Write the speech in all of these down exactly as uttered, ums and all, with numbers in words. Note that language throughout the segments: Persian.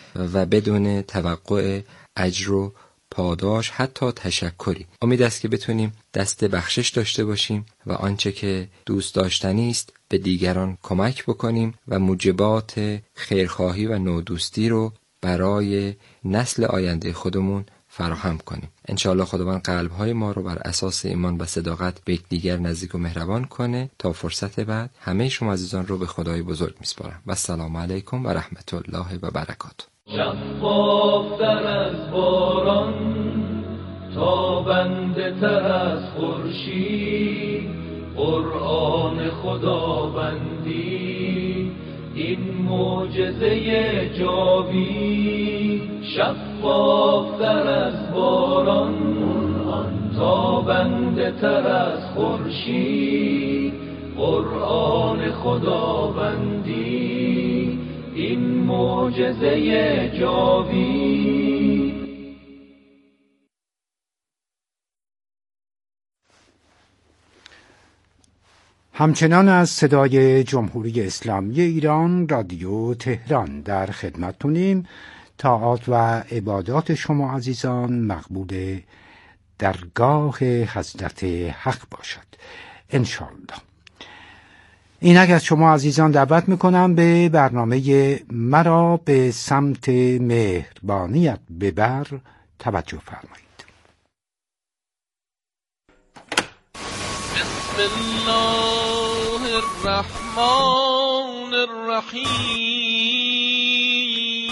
و بدون توقع اجر و پاداش، حتی تشکری. امید است که بتونیم دست بخشش داشته باشیم و آنچه که دوست داشتنی است به دیگران کمک بکنیم و موجبات خیرخواهی و نودوستی رو برای نسل آینده خودمون فراهم کنیم. انشاءالله خداوند قلب‌های ما رو بر اساس ایمان و صداقت به یکدیگر نزدیک و مهربان کنه. تا فرصت بعد همه شما عزیزان رو به خدای بزرگ میسپارم و السلام علیکم و رحمت الله و برکاته. شفافتر از باران، تابنده تر از خورشید، قرآن خداوندی این معجزه جاوید. شفافتر از باران، تابنده تر از خورشید، قرآن خداوندی این معجزه جاوید. همچنان از صدای جمهوری اسلامی ایران رادیو تهران در خدمتتونیم. طاعات و عبادات شما عزیزان مقبول درگاه حضرت حق باشد انشاءالله. اینک از شما عزیزان دعوت میکنم به برنامه مرا به سمت مهربانیت ببر توجه فرمایید. بسم الله الرحمن الرحیم.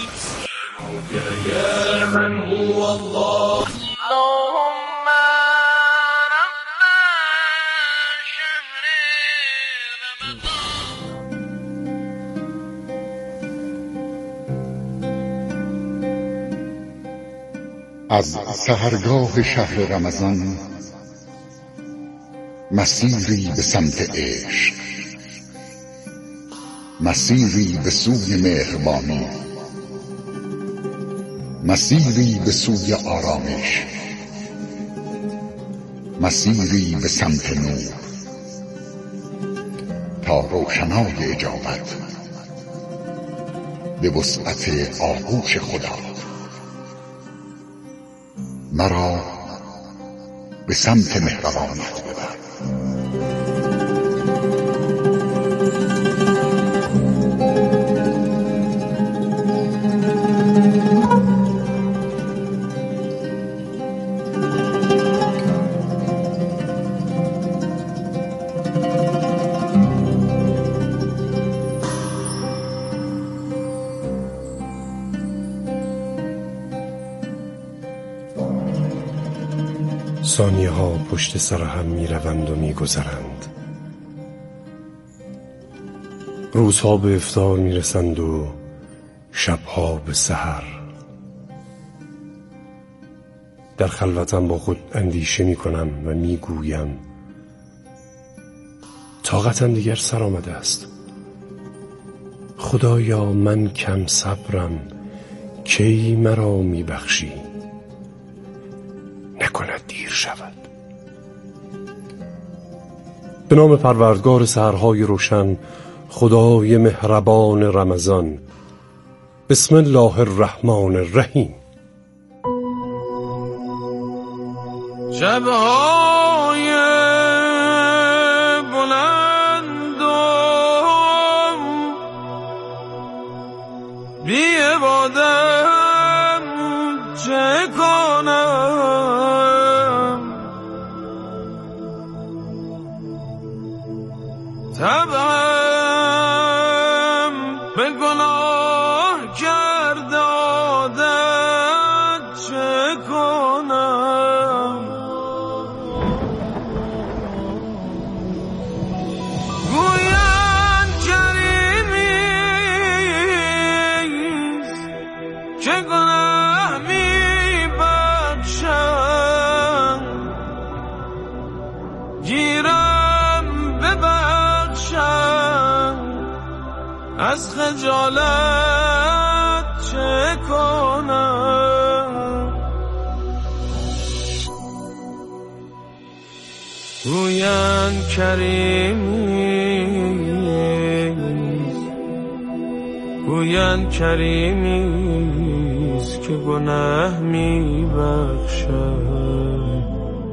یا من هو الله اللهم رب شهر رمضان. از سحرگاه شهر رمضان مسیری به سمت عشق، مسیری به سوی مهربانی، مسیری به سوی آرامش، مسیری به سمت نور، تا روشنای اجابت به وسعت آغوش خدا مرا به سمت مهربانیت ببر. ثانیه ها پشت سر هم می روند و می گذرند. روزها به افطار می رسند و شبها به سحر. در خلوتم با خود اندیشه می کنم و می گویم طاقتم دیگر سر آمده است. خدایا من کم صبرم، کی مرا می بخشی؟ نکند دیر شود. به نام پروردگار سحرهای روشن، خدای مهربان رمضان. بسم الله الرحمن الرحیم. شبهای بلند و بی عبادت چه کنم؟ طبعم به گناه کرده عادت چه کنم؟ گویند کریمیست که گناه می بخشم، گیرم ببخشم، از خجالت چه کنم؟ گویند کریمیست، گویند کریمیست اوست که گناه میبخشد،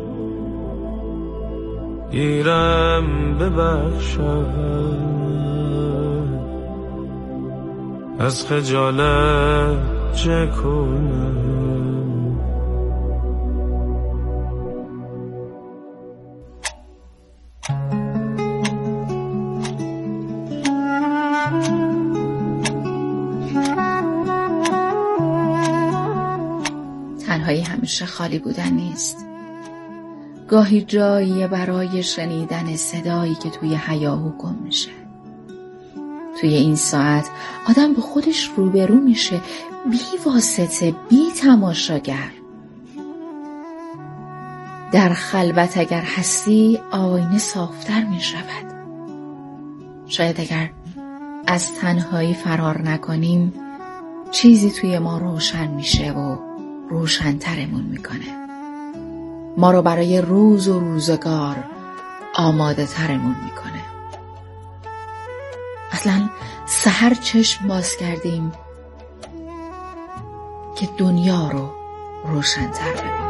گیرم ببخشد، از خجالت چه کنم. تنهایی همیشه خالی بودن نیست. گاهی جایی برای شنیدن صدایی که توی هیاهو گم میشه. توی این ساعت آدم با خودش روبرو میشه، بی واسطه، بی تماشاگر. در خلوت اگر هستی آینه صافتر میشود. شاید اگر از تنهایی فرار نکنیم چیزی توی ما روشن میشه و روشن‌ترمون میکنه. ما رو برای روز و روزگار آماده ترمون میکنه. اصلا سحر چشم باز کردیم که دنیا رو روشن‌تر ببینیم.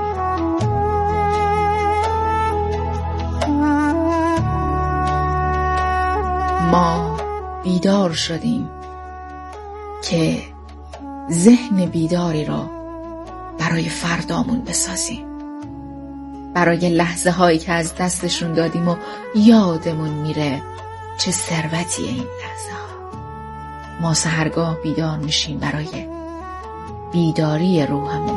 ما بیدار شدیم که ذهن بیداری را برای فردامون بسازیم، برای لحظه هایی که از دستشون دادیم و یادمون میره چه ثروتی این لحظه ها. ما سحرگاه بیدار میشیم برای بیداری روحمون.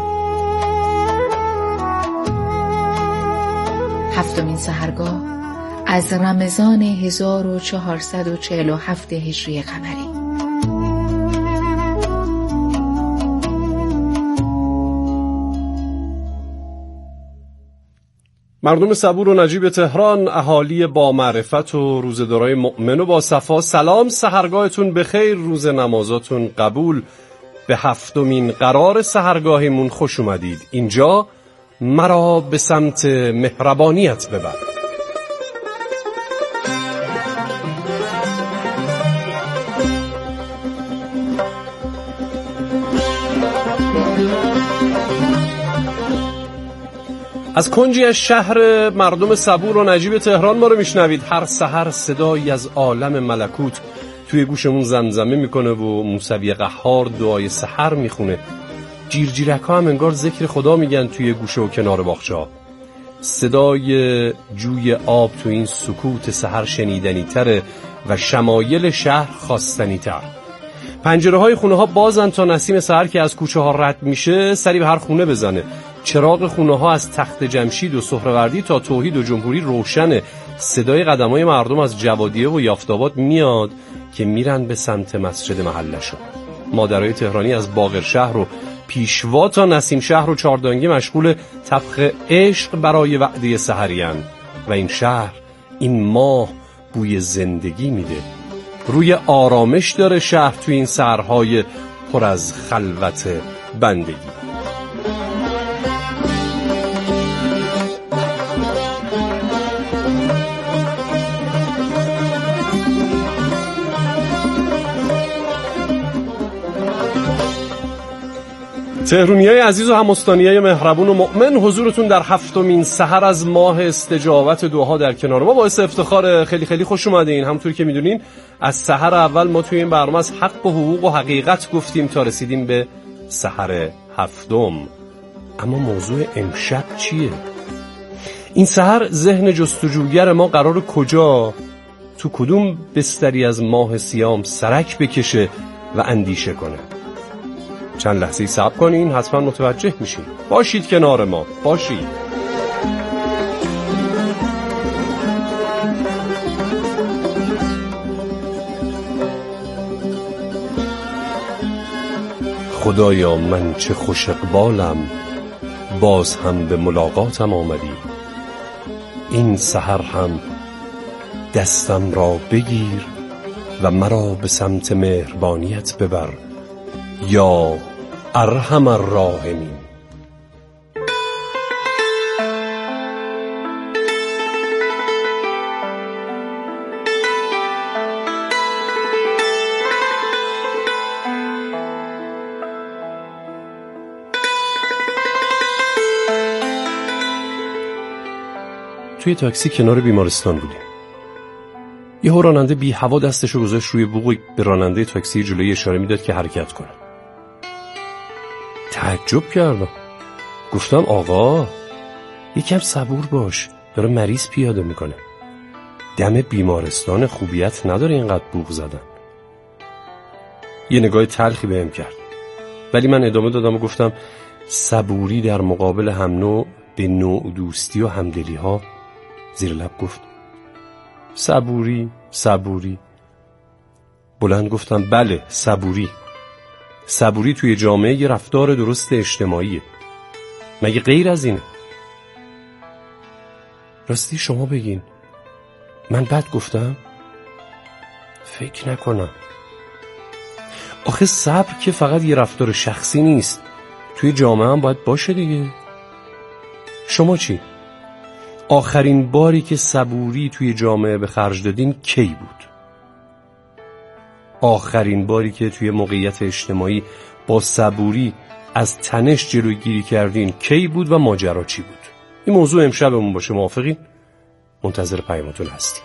هفتمین سحرگاه از رمضان هزار و چهارصد و چهل و هفت هجری قمری. مردم صبور و نجیب تهران، اهالی با معرفت و روزه‌دارای مؤمن و با صفا، سلام، سحرگاهتون بخیر، روز نمازاتون قبول. به هفتمین قرار سحرگاهیمون خوش اومدید. اینجا مرا به سمت مهربانیت ببر. از کنجی از شهر مردم صبور و نجیب تهران ما رو میشنوید. هر سحر صدایی از عالم ملکوت توی گوشمون زمزمه میکنه و موسوی قهار دعای سحر میخونه. جیرجیرک ها هم انگار ذکر خدا میگن توی گوشه و کنار باغچه‌ها. صدای جوی آب تو این سکوت سحر شنیدنی تره و شمایل شهر خواستنی تر. پنجره های خونه ها بازن تا نسیم سحر که از کوچه ها رد میشه سری به هر خونه بزنه. چراغ خونه ها از تخت جمشید و سهروردی تا توحید و جمهوری روشنه. صدای قدمای مردم از جوادیه و یافت‌آباد میاد که میرن به سمت مسجد محلشون. مادرای تهرانی از باقر شهر و پیشوا تا نسیم شهر و چاردانگی مشغول طبخ عشق برای وعده سحریان و این شهر، این ماه بوی زندگی میده. روی آرامش داره شهر توی این سحرهای پر از خلوت بندگی. تهرونیای عزیز و همستانیای مهربون و مؤمن، حضورتون در هفتمین سحر از ماه استجابت دعاها در کنار ما باعث افتخار. خیلی خیلی خوش اومدین. همونطور که میدونین از سحر اول ما توی این برنامه از حق و حقوق و حقیقت گفتیم تا رسیدیم به سحر هفتم. اما موضوع امشب چیه؟ این سحر ذهن جستجوگر ما قرار کجا، تو کدوم بستری از ماه سیام سرک بکشه و اندیشه کنه؟ چند لحظه صبر کنین، حتما متوجه میشین. باشید کنار ما، باشید. خدایا من چه خوش اقبالم، باز هم به ملاقاتم آمدی. این سحر هم دستم را بگیر و مرا به سمت مهربانیت ببر یا ارحم الراحمین. توی تاکسی کنار بیمارستان بودیم. یه راننده بی هوا دستشو گذاشت روی بوق به راننده تاکسی جلوی اشاره میداد که حرکت کنه. تعجب کردم. گفتم آقا یکم صبور باش، داره مریض پیاده میکنه. دم بیمارستان خوبیت نداره اینقدر بوق زدن. یه نگاه تلخی بهم کرد، ولی من ادامه دادم و گفتم صبوری در مقابل هم نوع به نوع دوستی و همدلی ها. زیر لب گفت صبوری صبوری. بلند گفتم بله صبوری. صبوری توی جامعه یه رفتار درست اجتماعیه. مگه غیر از اینه؟ راستی شما بگین من بد گفتم؟ فکر نکنم. آخه صبر که فقط یه رفتار شخصی نیست، توی جامعه هم باید باشه دیگه. شما چی؟ آخرین باری که صبوری توی جامعه به خرج دادین کی بود؟ آخرین باری که توی موقعیت اجتماعی با صبوری از تنش جلوگیری کردین کی بود و ماجرا چی بود؟ این موضوع امشبمون باشه. موافقین؟ منتظر پیامتون هستیم.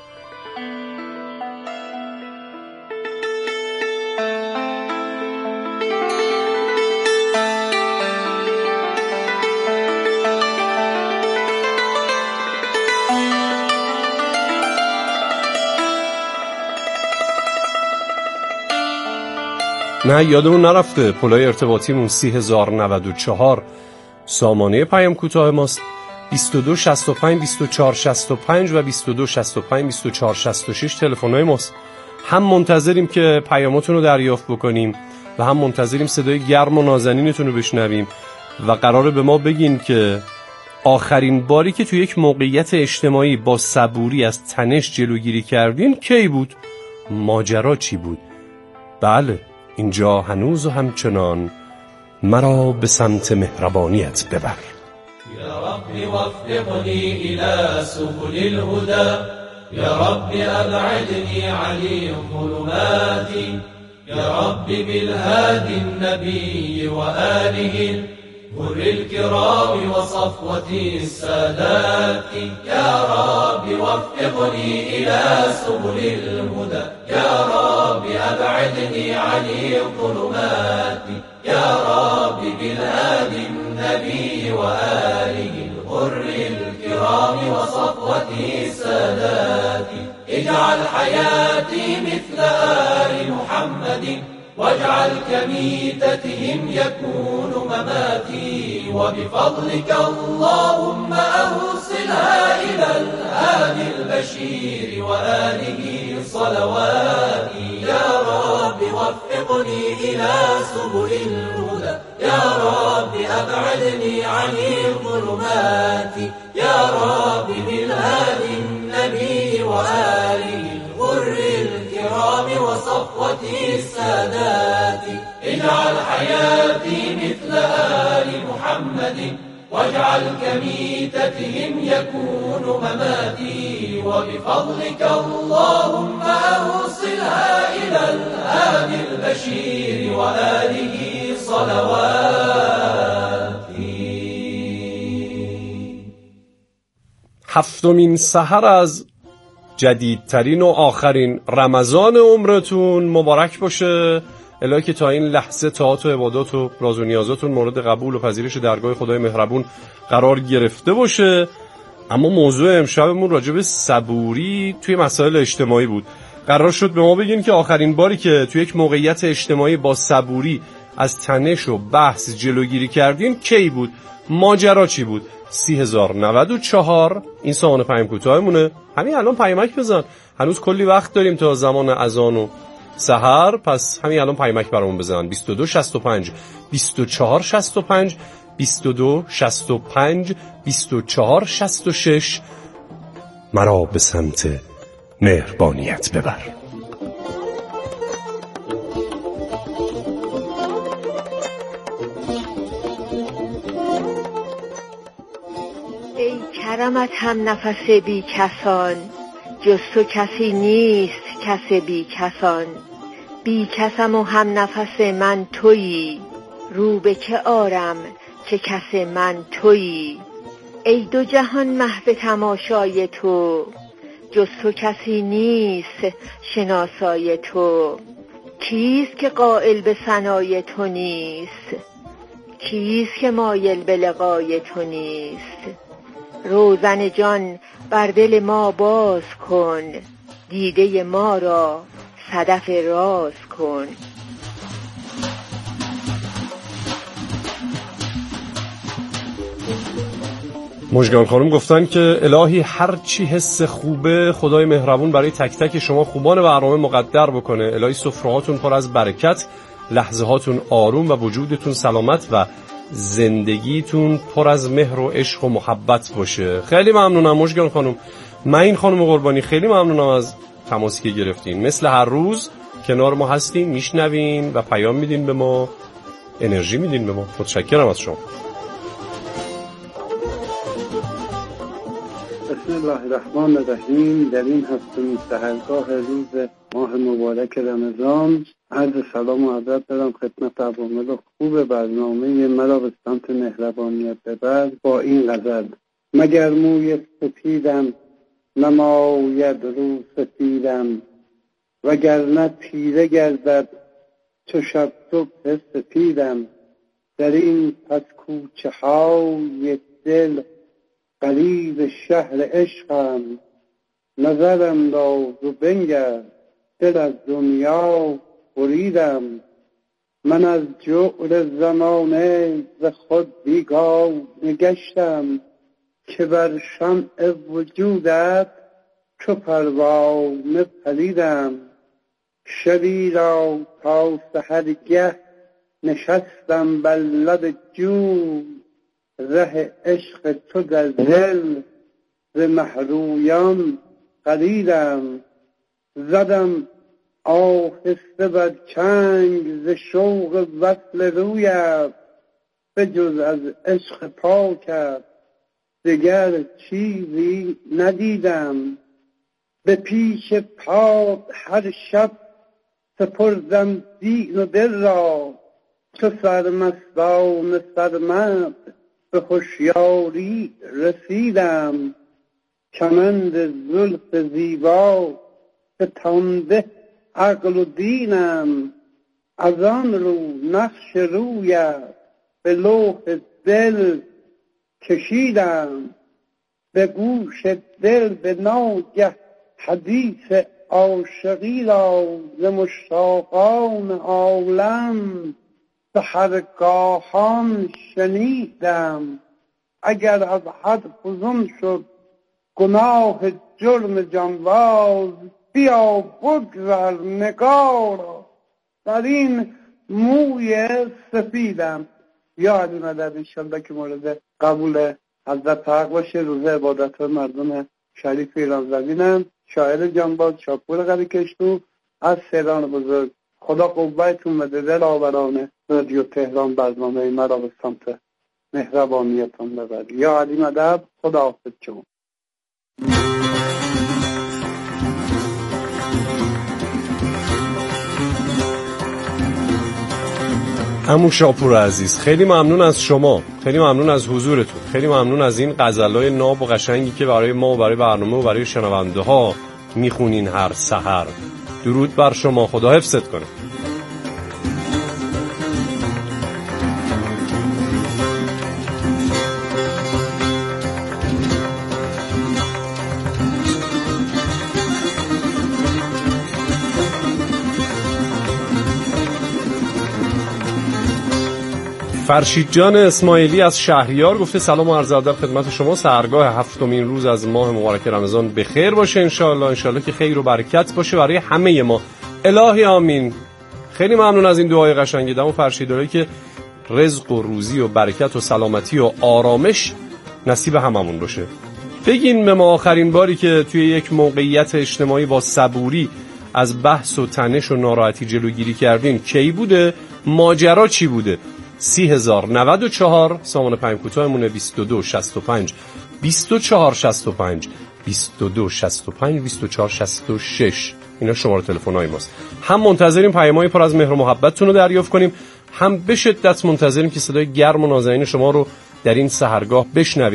نه یادمون نرفته پلای ارتباطیمون سی هزار و نود و چهار سامانه پیام کوتاه ماست. بیست و دو شصت و پنج بیست و چهار شصت و پنج و بیست و دو شصت و پنج بیست و چهار شصت و شش تلفن‌های ماست. هم منتظریم که پیاماتون رو دریافت بکنیم و هم منتظریم صدای گرم و نازنینتون رو بشنویم و قراره به ما بگین که آخرین باری که توی یک موقعیت اجتماعی با صبوری از تنش جلوگیری کردین کی بود؟ ماجرا چی بود؟ بله، اینجا هنوز و همچنان مرا به سمت مهربانیت ببر. یا رب وفقنی الى سبل الهدى، یا رب ابعدنی عن الظلمات، یا رب بالهادي النبي وآله غر الكرام وصفوة السادات. يا رب وفقني إلى سبل الهدى، يا رب أبعدني عن الظلمات، يا رب بالهادي النبي وآله الغر الكرام وصفوة السادات. اجعل حياتي مثل آل محمد، واجعل كميتتهم يكون مماتي، وبفضلك اللهم أوصلها إلى الهادي البشير وآله صلواتي. يا رب وفقني إلى سبل الهدى، يا رب أبعدني عن الظلمات، يا رب بالهادي النبي وآله الغر الكرام وصفوة السادات. اجعل حياتي مثل آل محمد، واجعل كميتتهم يكون مماتي، وبفضلك اللهم أوصلها إلى الهادي البشير وآله صلواتي. هفتمین سحر از جدیدترین و آخرین رمضان عمرتون مبارک باشه. الهی که تا این لحظه طاعات و عبادات و راز و نیازاتون مورد قبول و پذیرش درگاه خدای مهربون قرار گرفته باشه. اما موضوع امشبمون راجع به صبوری توی مسائل اجتماعی بود. قرار شد به ما بگین که آخرین باری که توی یک موقعیت اجتماعی با صبوری از تنش و بحث جلوگیری کردین کی بود؟ ماجرا چی بود؟ سی هزار و نود و چهار این سامان پیام کوتاهمونه. همین الان پیامک بزن، هنوز کلی وقت داریم تا زمان اذان و سحر، پس همین الان پیامک برامون بزن. بیست و دو شصت و پنج بیست و چهار شصت و پنج بیست و دو شصت و پنج بیست و چهار شصت و شش. مرا به سمت مهربانیت ببر. ای کرمت هم نفس بی کسان، جز تو کسی نیست کس بی کسان. بی کسم و هم نفس من تویی، رو به که آرم که کس من تویی. ای دو جهان محو تماشای تو، جز تو کسی نیست شناسای تو. کیست که قائل به ثنای تو نیست، کیست که مایل به لقای تو نیست. روزن جان بر دل ما باز کن، دیده ما را صدف راز کن. مژگان خانم گفتن که الهی هر چی حس خوبه خدای مهربون برای تک تک شما خوبان برنامه مقدر بکنه. الهی سفرهاتون پر از برکت، لحظه هاتون آروم و وجودتون سلامت و زندگیتون پر از مهر و عشق و محبت باشه. خیلی ممنونم مژگان خانم. من این خانم قربانی خیلی ممنونم از تماسی که گرفتین. مثل هر روز کنار ما هستین، میشنوین و پیام میدین به ما، انرژی میدین به ما. متشکرم از شما. بسم الله الرحمن الرحیم. در این هفتمین سحرگاه روز ماه مبارک رمضان عرض سلام و ادب دارم خدمت عوامل خوب برنامه مرا به سمت مهربانیت ببر با این غزل: مگر موی سپیدم نماید رو سفیدم، وگرنه تیره گردد چو شب صبح سپیدم. در این پس کوچه های دل غریب شهر عشقم، نظرم داز و بنگر دل از دنیا بریدم. من از جعل زمانه ز خود بیگانه گشتم، که بر شمع وجودت چو پروانه پریدم. شبی را تا سحرگه نشستم بر لب جوی، ره عشق تو در دل ز مهرویان غریدم. زدم آهسته بر چنگ ز شوق وصل رویت، به جز از عشق پاکت دگر چیزی ندیدم. به پیش پات هر شب سپردم دین و دل را، چو سرمستان سرمست به هوشیاری رسیدم. کمند زلف زیبا ستانده عقل و دینم، از آن رو نقش رویت به لوح دل کشیدم. به گوش دل به ناگه حدیث عاشقی را، ز مشتاقان عالم سحرگاهان شنیدم. اگر از حد فزون شد گناه جرم جانباز، بیا بگذر نگارا در این موی سفیدم. یا علی مدد انشالله که مورد قبول حضرت حق باشه. روز عبادت مردم شریف ایران زمینم. شاعر جانباز شاپور قلی کشتو از سیران بزرگ. خدا قوتتون بده. دل آورانه رادیو تهران برنامه مرا به سمت مهربانیتان ببر. یا علی مدد. خدا حافظ شما. عمو شاپور عزیز خیلی ممنون از شما، خیلی ممنون از حضورتون، خیلی ممنون از این غزلای ناب و قشنگی که برای ما و برای برنامه و برای شنونده ها میخونین هر سحر. درود بر شما، خدا حفظت کنه. فرشید جان اسماعیلی از شهریار گفته سلام و عرض ادب خدمت شما. سحرگاه هفتمین روز از ماه مبارک رمضان به خیر باشه انشالله. انشالله که خیر و برکت باشه برای همه ما. الهی آمین. خیلی ممنون از این دعای قشنگی دم و فرشیدایی که رزق و روزی و برکت و سلامتی و آرامش نصیب هممون باشه. بگین به ما آخرین باری که توی یک موقعیت اجتماعی با صبوری از بحث و تنش و ناراحتی جلوگیری کردین کی بوده؟ ماجرا چی بوده؟ سی هزار نود و چهار سامان پنج کوتاهمونه بیست و دو شصت و پنج بیست و چهار شصت و پنج بیست و دو شصت و پنج بیست و چهار شصت و شش. اینا شماره تلفن‌های ماست. هم منتظریم پیام‌های پر از مهر و محبتتون رو دریافت کنیم، هم به شدت منتظریم که صدای گرم و نازنین شما رو در این سحرگاه بشنویم.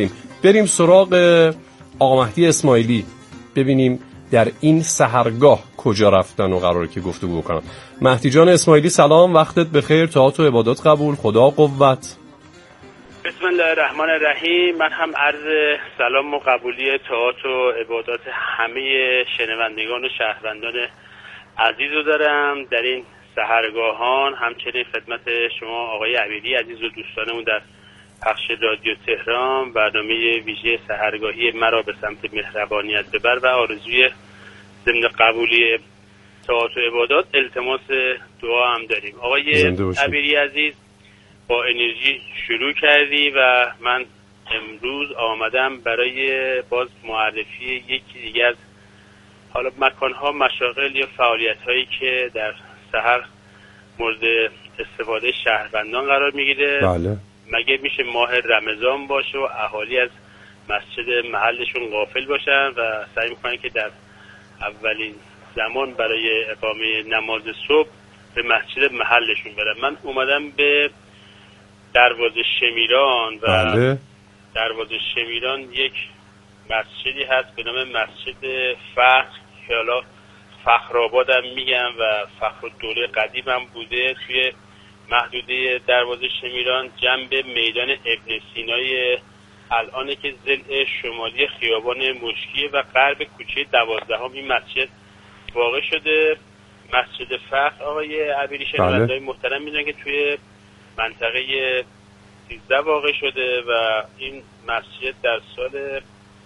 بریم سراغ آقا مهدی اسماعیلی، ببینیم در این سحرگاه کجا رفتن و قراره که گفتگو بکنم. مهدی جان اسماعیلی سلام، وقتت بخیر، طاعت و عبادات قبول، خدا قوت. بسم الله الرحمن الرحیم. من هم عرض سلام و قبولی طاعت و عبادات همه شنوندگان و شهروندان عزیز رو دارم در این سحرگاهان، همچنین خدمت شما آقای عبیدی عزیز و دوستانمون در پخش رادیو تهران، برنامه ویژه سحرگاهی مرا به سمت مهربانیت ببر و آرزوی ضمن قبولی طاعت و عبادات التماس دعا هم داریم. آقای عبیدی عزیز، با انرژی شروع کردی و من امروز آمدم برای باز معرفی یکی دیگه از حالا مکانها، مشاغل یا فعالیت هایی که در سحر مورد استفاده شهروندان قرار میگیره. بله. مگه میشه ماه رمضان باشه و اهالی از مسجد محلشون غافل باشن و سعی میکنن که در اولین زمان برای اقامه نماز صبح به مسجد محلشون برن. من اومدم به دروازه شمیران و بله. دروازه شمیران یک مسجدی هست به نام مسجد فخر که حالا فخرآباد هم میگم و فخرالدوله قدیم هم بوده. توی محدوده دروازه شمیران جنب میدان ابن سینای الان که ضلع شمالی خیابان مشکی و غرب کوچه دوازدهم این مسجد واقع شده. مسجد فخر آقای عبیری شنونده‌های محترم میدونن که توی منطقه سیزده واقع شده و این مسجد در سال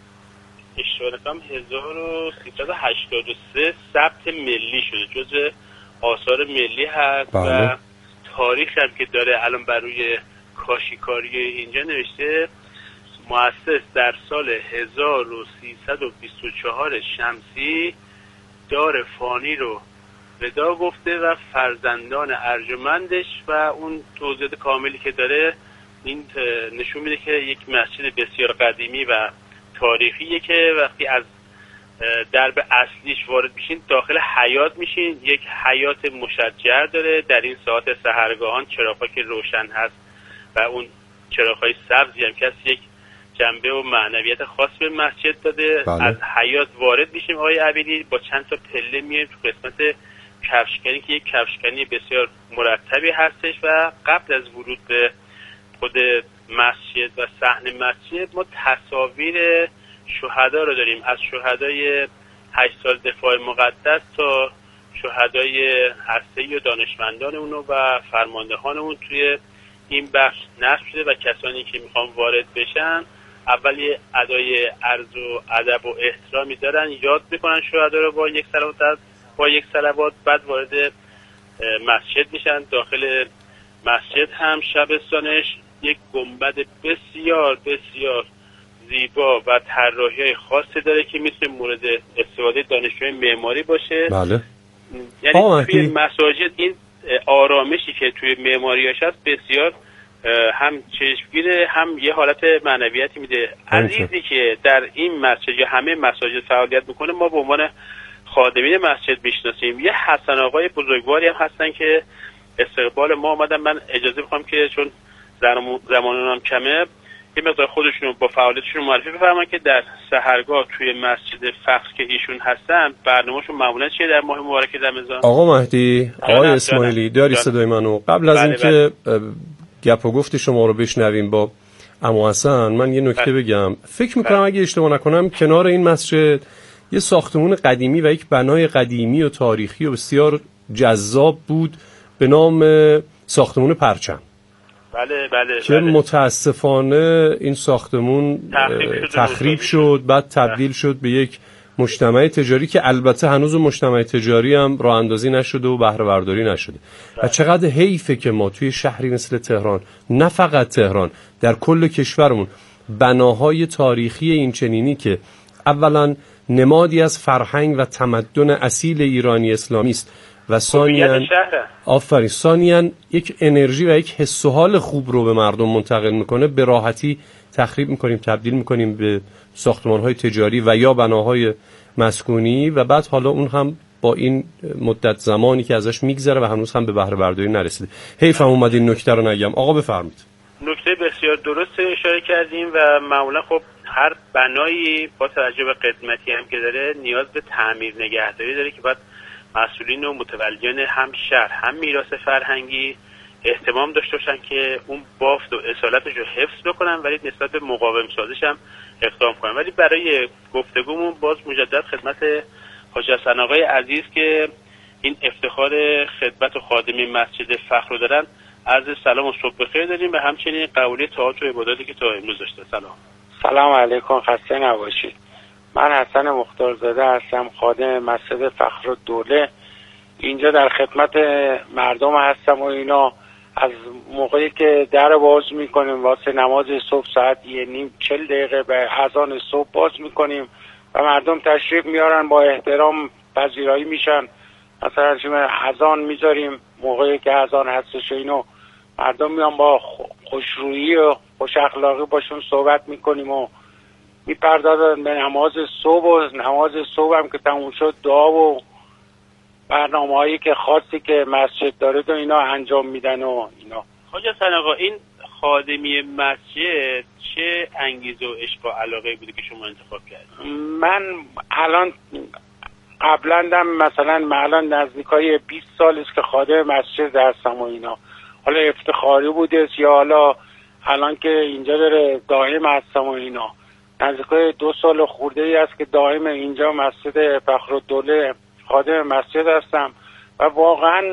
اشتباه هزار و سیصد و هشتاد و سه ثبت ملی شده، جزء آثار ملی هست. بله. و تاریخ هم که داره الان بر روی کاشیکاری اینجا نوشته مؤسس در سال هزار و سیصد و بیست و چهار شمسی دار فانی رو ودا گفته و فرزندان ارجمندش و اون توضیحات کاملی که داره این نشون میده که یک مسجد بسیار قدیمی و تاریخیه که وقتی از درب اصلیش وارد میشین داخل حیاط میشین. یک حیاط مشجر داره، در این ساعت سحرگاهان چراغ‌ها که روشن هست و اون چراغ‌های سبزی هم که از یک جنبه و معنویت خاص به مسجد داده. بله. از حیاط وارد میشیم آقای عبیدی، با چند تا پله میایم تو قسمت کفشکنی که یک کفشکنی بسیار مرتبی هستش و قبل از ورود به خود مسجد و صحن مسجد ما تصاویر شهدا رو داریم، از شهدای هشت سال دفاع مقدس تا شهدای هسته‌ای و دانشمندان اونو و فرماندهان اون توی این بخش نصب شده و کسانی که میخوان وارد بشن اول یه ادای عرض و ادب و احترامی دارن، یاد میکنن شهدا رو با یک صلوات با یک صلوات، بعد وارد مسجد میشن. داخل مسجد هم شبستانش یک گنبد بسیار بسیار زیبا و طراحی‌های خاصی داره که میتونه مورد استفاده دانشجوی معماری باشه. بله. یعنی توی مساجد این آرامشی که توی معماریاش هست بسیار هم چشمگیره، هم یه حالت معنویتی میده. عزیزی که در این مسجد یا همه مساجد فعالیت میکنه ما به عنوان خادمین مسجد میشناسیم. یه حسن آقای بزرگواری هم هستن که استقبال ما آمدن. من اجازه میخوام که چون زمانم کمه یه مقدار خودشون با فعالیتشون معرفی بفرماین که در سحرگاه توی مسجد فخر که ایشون هستن برنامه‌شون معمولا چیه در ماه مبارک رمضان؟ آقا مهدی، آقای اسماعیلی داری صدای منو؟ قبل از اینکه گپ و گفت شما رو بشنویم با عمو حسن، من یه نکته بگم. فکر میکنم اگه اشتباه نکنم کنار این مسجد یه ساختمون قدیمی و یک بنای قدیمی و تاریخی و بسیار جذاب بود به نام ساختمون پرچم. بله بله. که بله. متاسفانه این ساختمون تخریب شد, تخریب شد بعد تبدیل بله. شد به یک مجتمع تجاری که البته هنوز مجتمع تجاری هم راه اندازی نشده و بهره برداری نشده. بله. و چقدر حیفه که ما توی شهری مثل تهران، نه فقط تهران، در کل کشورمون بناهای تاریخی این چنینی که اولا نمادی از فرهنگ و تمدن اصیل ایرانی اسلامی است و ثانیاً آفرین ثانیاً یک انرژی و یک حس و حال خوب رو به مردم منتقل میکنه، به راحتی تخریب میکنیم، تبدیل میکنیم به ساختمان‌های تجاری و یا بناهای مسکونی و بعد حالا اون هم با این مدت زمانی که ازش میگذره و هنوز هم به بهره برداری نرسیده. حیفم اومد این نکته رو نگم. آقا بفرمایید. نکته بسیار درست اشاره کردیم و معمولا خب هر بنایی با توجه به قدمتی هم که داره نیاز به تعمیر نگهداری داره که باید مسئولین و متولیان هم شهر هم میراث فرهنگی اهتمام داشته باشن که اون بافت و اصالتش رو حفظ بکنن، ولی نسبت به مقاوم سازیش هم اقدام کنن. ولی برای گفتگومون باز مجدد خدمت حاج حسن آقای عزیز که این افتخار خدمت و خادمی مسجد فخر رو دارن عرض سلام و صبح بخیر داریم و همچنین قبولی طاعات و عباداتی که تا امروز داشته. سلام. سلام علیکم، خسته نباشید. من حسن مختارزاده هستم، خادم مسجد فخرالدوله. اینجا در خدمت مردم هستم و اینا از موقعی که در باز میکنیم واسه نماز صبح ساعت یه نیم چل دقیقه به اذان صبح باز میکنیم و مردم تشریف میارن، با احترام پذیرایی میشن. مثلا شما اذان میذاریم، موقعی که اذان هستش و اینو مردم میان با خوشرویی و خوش اخلاقی باشون صحبت میکنیم و میپردازن به نماز صبح و نماز صبح هم که تموم شد دعا و برنامه هایی که خاصی که مسجد داره و اینا انجام میدن و اینا. حاج حسن آقا، این خادمی مسجد چه انگیزه و عشق و علاقه بوده که شما انتخاب کردید؟ من الان قبلا دم مثلا من الان نزدیکای بیست سال است که خادم مسجد هستم و اینا. حالا افتخاری بوده یا حالا الان که اینجا داره دائم هستم و اینا. نزدیکای دو سال خورده ای است که دائم اینجا مسجد فخرالدوله خادم مسجد هستم و واقعا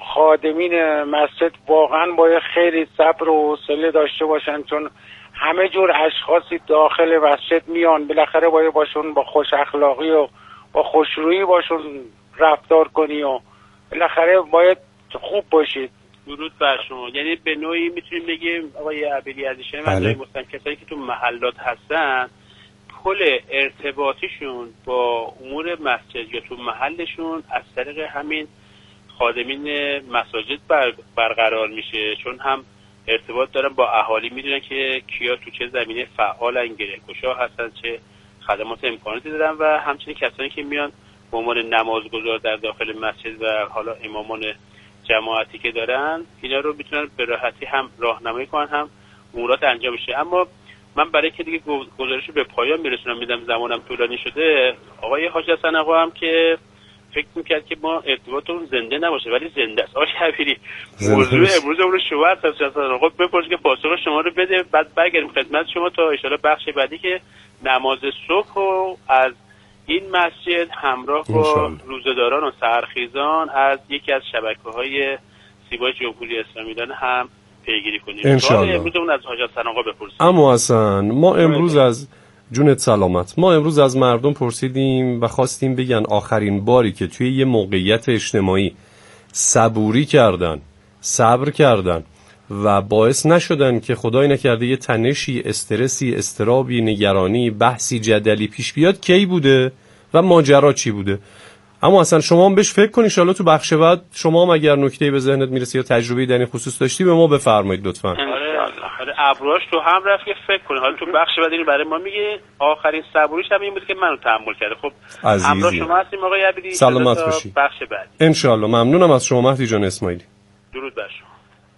خادمین مسجد واقعا باید خیلی صبر و حوصله داشته باشن، چون همه جور اشخاصی داخل مسجد میان، بالاخره باید باشون با خوش اخلاقی و با خوشرویی باشون رفتار کنی و بالاخره باید خوب باشید. درود بر شما. یعنی به نوعی میتونیم بگیم آقای عبیدی عزیزشان و آقای مستم کسایی که تو محلات هستن پل ارتباطیشون با امور مسجد یا تو محلشون از طریق همین خادمین مساجد بر برقرار میشه، چون هم ارتباط دارن با اهالی، میدونن که کیا تو چه زمینه فعالن، گره‌گشا هستن، چه خدمات امکاناتی دارن و همچنین کسانی که میان به عنوان نمازگزار در داخل مسجد و حالا امامان جماعتی که دارن اینا رو میتونن به راحتی هم راهنمایی کنن هم امورات انجام بشه. اما من برای که دیگه گزارش به پایان میرسونم، میدم زمانم طولانی شده، آقای حاج حسن آقا هم که فکر میکرد که ما ارتباطمون زنده نباشه ولی زنده است. آقای حبیری موضوع امروز اون رو شما از حاج حسن آقا بپرس که پاسخ شما رو بده، بعد برگردیم خدمت شما تا ان شاءالله بخش بعدی که نماز صبح و از این مسجد همراه با روزه‌داران و سحرخیزان از یکی از شبکه‌های زیبای جمهوری اسلامی ایران هم پیگیری کنیم. انشالله. امروز اون از حاج حسن آقا بپرسیم. اما حسن، ما امروز از جونت سلامت، ما امروز از مردم پرسیدیم و خواستیم بگن آخرین باری که توی یه موقعیت اجتماعی صبوری کردن، صبر کردن و باعث نشدن که خدای نکرده یه تنشی، استرسی، استرابی، نگرانی، بحثی جدلی پیش بیاد کی بوده و ماجرا چی بوده. اما اصلا شما هم بهش فکر کن، ان شاءالله تو بخش بعد شما هم اگر نکته‌ای به ذهنت میرسه یا تجربه‌ای در این خصوص داشتی به ما بفرمایید لطفاً. آره ابروش تو هم رفت که فکر کنه. حالا تو بخش بعد اینو برای ما میگه آخرین صبوریش هم این بود که منو تحمل کرده. خب همراه شما هستیم آقای عبیدی، سلامت باشی. بخش بعد ان شاءالله. ممنونم از شما مهدی جان اسماعیلی. درود بر شما.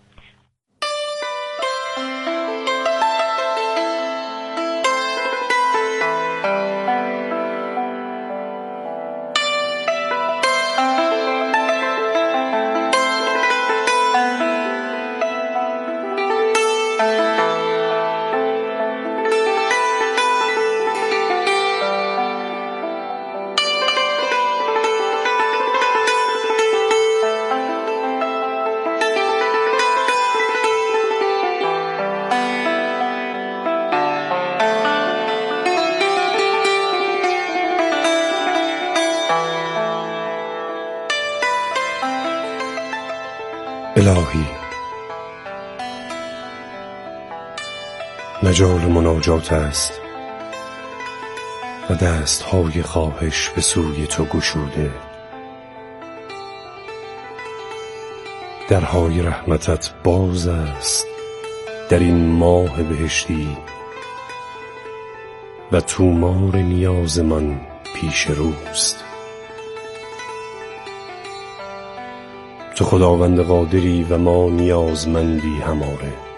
الهی مجال مناجات است و دستهای خواهش به سوی تو گشوده، درهای رحمتت باز است در این ماه بهشتی و تومار نیاز من پیش روست. تو خداوند قادری و ما نیازمندی هماره.